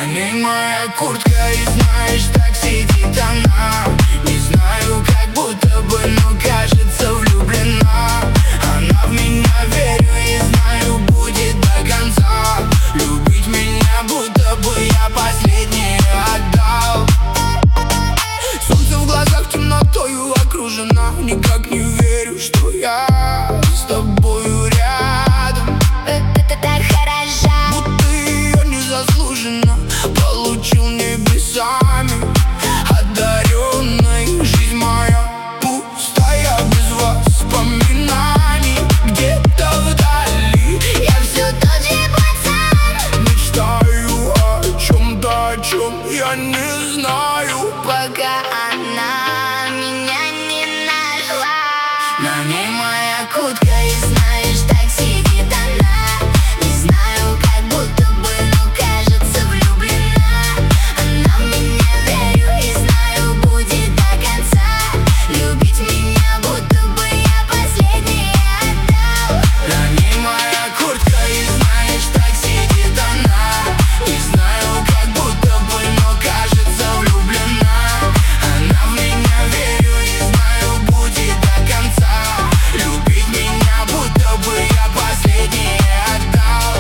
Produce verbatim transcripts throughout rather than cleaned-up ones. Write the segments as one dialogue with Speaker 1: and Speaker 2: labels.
Speaker 1: ней моя куртка, и знаешь, так сидит она. Не знаю, как будто бы, но кажется влюблена. Она в меня, верю и знаю, будет до конца. Любить меня, будто бы я последнее отдал. Солнце в глазах темнотою окружена. Никак не верю, что я с тобою рядом.
Speaker 2: Это так хорошо,
Speaker 1: будто ее незаслуженно получил небесами одаренной. Жизнь моя пустая, без воспоминаний. Где-то вдали
Speaker 2: я все тот же пацан.
Speaker 1: мечтаю о чем-то, о чем я не знаю,
Speaker 2: Пока она меня не нашла.
Speaker 1: на ней моя
Speaker 2: Куртка, и знаешь, так сидит она. Не знаю, как будто бы, но кажется влюблена. Она в меня, верю и знаю, будет до конца. Любить меня, будто бы я последнее отдал.
Speaker 1: на ней моя куртка, и знаешь, так сидит она. Не знаю, как будто бы, но кажется влюблена. Она в меня, верю и знаю, будет до конца. Любить меня, будто бы я последнее отдал.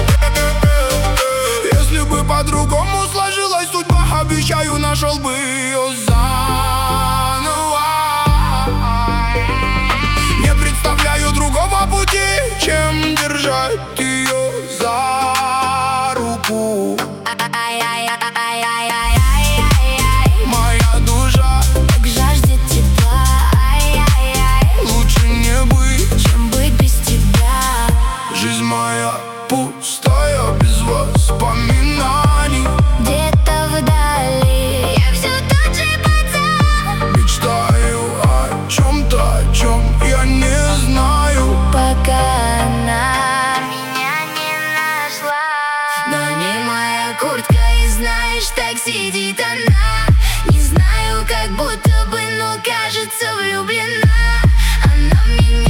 Speaker 1: Если бы по-другому сложилась судьба, обещаю, нашел бы ее заново. Не представляю другого пути, чем держать ее за руку.
Speaker 2: Ай-яй-яй-яй-яй-яй-яй.
Speaker 1: Моя душа
Speaker 2: Так жаждет тепла. Ай-яй-яй.
Speaker 1: лучше не быть.
Speaker 2: Чем быть без тебя.
Speaker 1: Жизнь моя пустая, без воспоминаний.
Speaker 2: Где-то вдали я все тот же пацан.
Speaker 1: Мечтаю о чем-то, о чем я не знаю,
Speaker 2: Пока она меня не нашла. На ней моя куртка, и знаешь, так сидит она. Не знаю, как будто бы, но кажется влюблена. Она в меня,